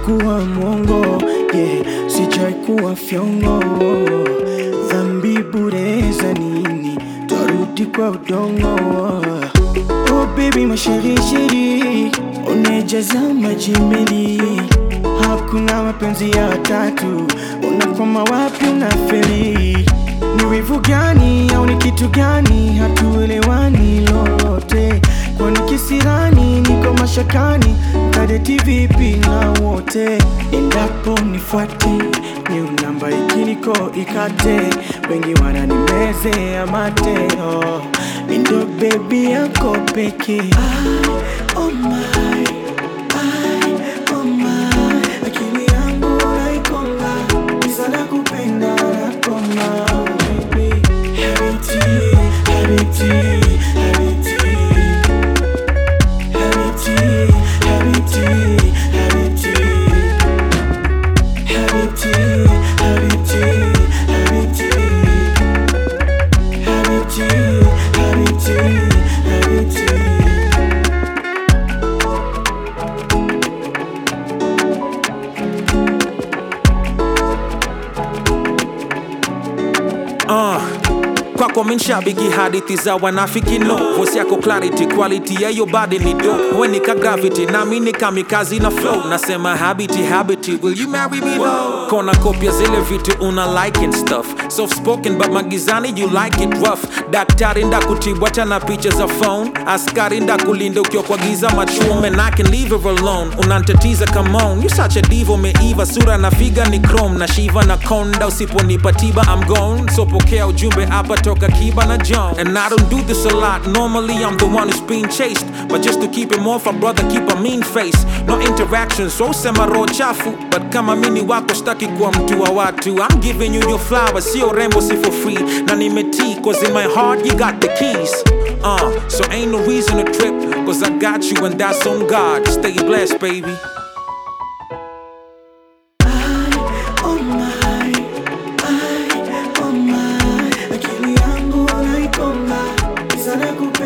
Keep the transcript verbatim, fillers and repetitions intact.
kuwa mwongo, yeah, sijai kuwa fyongo. Dhambi bure za nini, tarudi kwa udongo. Oh baby masheri sheri, unejaza majimeli. Hakuna mapenzi ya tatu, unakwama wapi unafeli. Ni wivu gani au ni kitu gani, hatuelewani lolote. Kwani kisirani niko mashakani, kadeti vipi na wote. Endapo nifuate, ni namba ikiniko ikate. Wengi wananimeze ya mate, oh, ndo baby yako peke. I, oh my, I, oh my, akili yangu naikonga, nisana kupenda nakoma. Baby, habiti, habiti, habiti, habiti, habiti, habiti, habiti, habiti, habiti, habiti, habiti, habiti. Uh, kwako minshabiki hadithi za wanafiki no. Voice yako clarity, quality ya yo body ni dope. When nika gravity, na mi nika mikazi na flow. Nasema habiti, habiti, will you marry me though? Kona kopia zile vitu una like and stuff. Soft spoken but magizani you like it rough. Daktari nda kutibu na picha za phone. Askari nda kulinda ukiwa kwa giza machume. And I can leave her alone, unantatiza come on. You such a diva umeiva, sura na figa ni chrome. Na shiva na konda, usiponipa tiba I'm gone. So pokea ujumbe hapa toka Kiba na John. And I don't do this a lot, normally I'm the one who's being chased. But just to keep him off, a brother keep a mean face. No interaction, so sema roho chafu. But kama mini wako staki kuwa mtu wa watu. I'm giving you your flowers, sio rembo si for free. Na nimetii, cause in my heart you got the keys. Uh, so ain't no reason to trip, cause I got you and that's on God. Stay blessed, baby. Oh my, I, oh my, akili yangu naikonga, nisana kupenda.